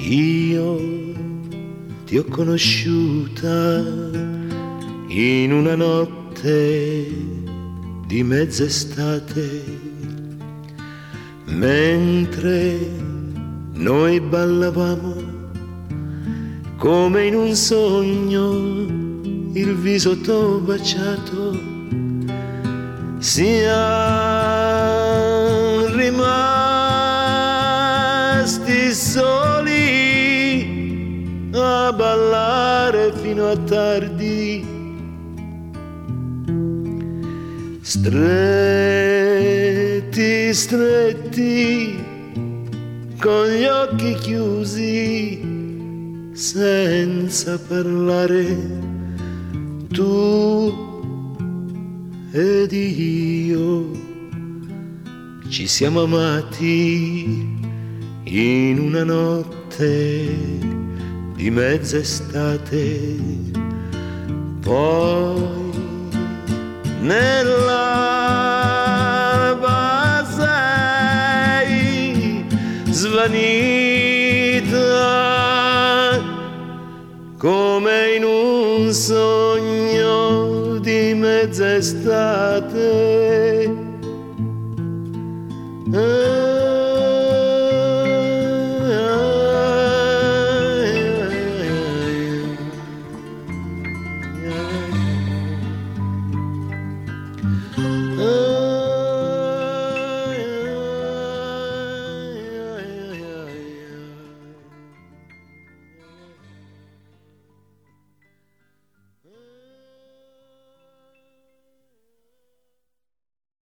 Io ti ho conosciuta in una notte di mezz'estate, mentre noi ballavamo come in un sogno, il viso t'ho baciato, siamo rimasti soli a ballare fino a tardi, stretti, stretti, con gli occhi chiusi, senza parlare, tu ed io ci siamo amati in una notte di mezz'estate, poi nell'alba sei svanita come in un sogno di mezz'estate.